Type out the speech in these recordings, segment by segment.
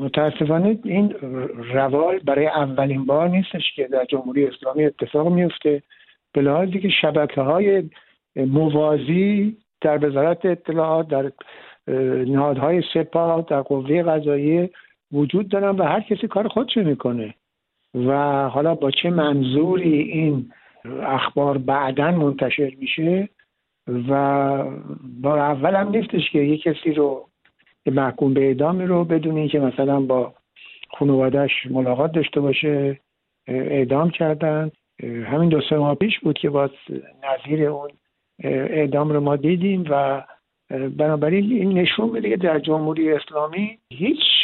متاسفانه این روال برای اولین بار نیستش که در جمهوری اسلامی اتفاق میفته، به لحاظی که شبکه‌های موازی در وزارت اطلاعات، در نهادهای سپاه، در قوه قضاییه وجود دارن و هر کسی کار خودشو میکنه و حالا با چه منظوری این اخبار بعداً منتشر میشه و با اول هم نیستش که یک کسی رو محکوم به اعدام رو بدون اینکه مثلا با خانواده‌اش ملاقات داشته باشه اعدام کردن. همین 2-3 ماه پیش بود که باز نظیر اون اعدام رو ما دیدیم و بنابراین این نشون میده که در جمهوری اسلامی هیچ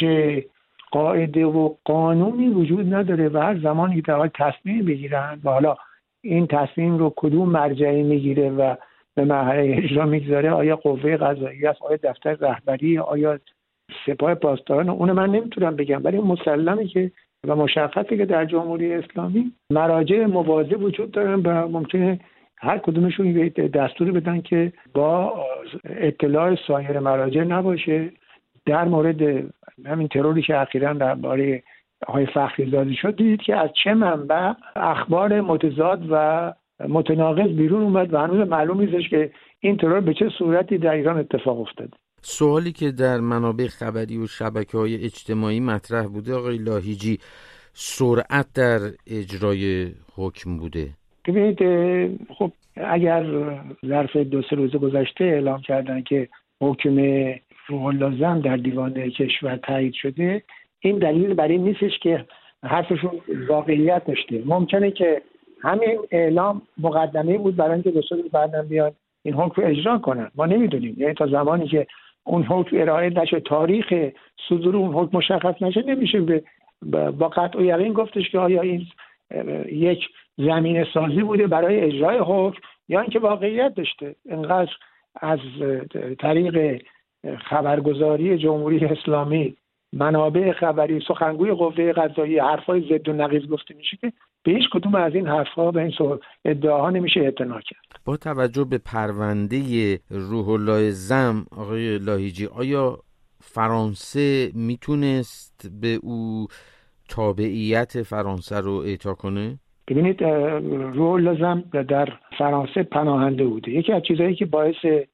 قاعده و قانونی وجود نداره و هر زمانی که در تصمیم بگیرن و حالا این تصمیم رو کدوم مرجعی میگیره و به مرحله اجرا میگذاره، آیا قوه قضاییه است، آیا دفتر رهبری، آیا سپاه پاسداران، اون من نمیتونم بگم، ولی مسلمه که و مشخصه که در جمهوری اسلامی مراجع موازی وجود دارن و ممکنه هر کدومشون یه دستوری بدن که با اطلاع سایر مراجع نباشه. در مورد همین تروری که اخیراً درباره آقای فخریزاده شد، دیدید که از چه منبع اخبار متضاد و متناقض بیرون اومد و هنوز معلوم نیستش که این ترور به چه صورتی در ایران اتفاق افتاده. سوالی که در منابع خبری و شبکه‌های اجتماعی مطرح بوده آقای لاهیجی، سرعت در اجرای حکم بوده. ببینید خب اگر ظرف 2-3 روز گذشته اعلام کردن که حکم روح الله زم در دیوان کشور تایید شده، این دلیل برای این نیستش که حرفشون واقعیت داشته. ممکنه که همین اعلام مقدمه بود برای اینکه 2 روز بعداً بیان این حکم رو اجرا کنن. ما نمیدونیم، یعنی تا زمانی که اون حکم ارائه نشه، تاریخ صدور اون حکم مشخص نشه، نمیشه با قطع و یقین گفتش که آیا این یک زمینه سازی بوده برای اجرای حکم یا اینکه واقعیت داشته. اینقدر از طریق خبرگزاری جمهوری اسلامی، منابع خبری، سخنگوی قوه قضاییه حرفای ضد و نقیض گفته میشه که به هیچ کدوم از این حرفا و این ادعاها نمیشه اعتنا کرد. با توجه به پرونده روح الله زم آقای لاهیجی، آیا فرانسه میتونست به او تابعیت فرانسه رو اعطا کنه؟ ببینید روح الله زم در فرانسه پناهنده بوده. یکی از چیزایی که باعث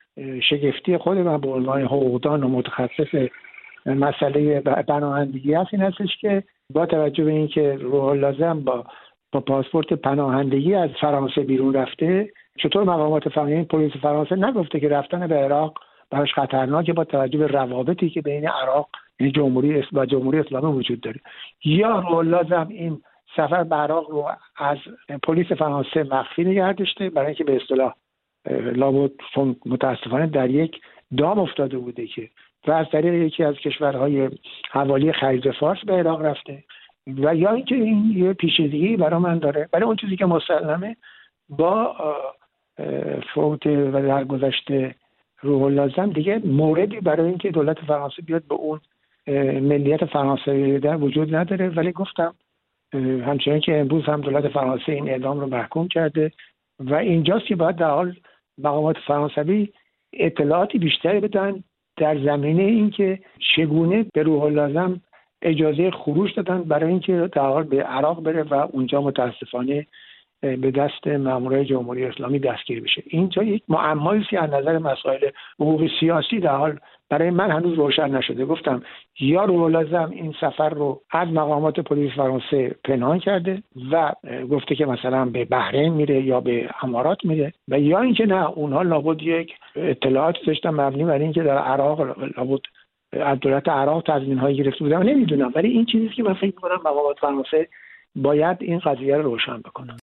شگفتی خود من به عنوان حقوقدان و متخصص مسئله پناهندگی هست این هستش که با توجه به اینکه روح الله زم با پاسپورت پناهندگی از فرانسه بیرون رفته، چطور مقامات فرانسه، پلیس فرانسه نگفته که رفتن به عراق براش خطرناکه با توجه به روابطی که بین عراق و جمهوری اسلامی وجود داره؟ یا روح الله زم این سفر به عراق رو از پلیس فرانسه مخفی نگه داشته برای اینکه به اصطلاح لابد متاسفانه در یک دام افتاده بوده که و از طریق یکی از کشورهای حوالی خلیج فارس به عراق رفته، و یا اینکه این یه پیچیدگی برای من داره. برای اون چیزی که مسلمه با فوت و درگذشت روح الله زم دیگه موردی برای اینکه دولت فرانسه بیاد به اون ملیت فرانسوی در وجود نداره. ولی گفتم همچنین که امروز هم دولت فرانسه این اعدام رو محکوم کرده و اینجاست که باید در حال مقامات فرانسوی اطلاعاتی بیشتری بدن در زمینه اینکه چگونه به روح الله زم اجازه خروج دادن برای اینکه در حال به عراق بره و اونجا متاسفانه به دست مامورای جمهوری اسلامی دستگیر بشه. اینجا یک معمایی است از نظر مسائل حقوق سیاسی در حال برای من هنوز روشن نشده. گفتم یا روح الله زم این سفر رو از مقامات پلیس فرانسه پنهان کرده و گفته که مثلا به بحرین میره یا به امارات میره، و یا اینکه نه، اونها لابد یک اطلاعاتی داشتن مبنی بر اینکه در عراق لابد از دولت عراق تضمین‌هایی گرفته بودن. نمیدونم، ولی این چیزی که من فکر می‌کنم مقامات فرانسه باید این قضیه رو روشن بکنن.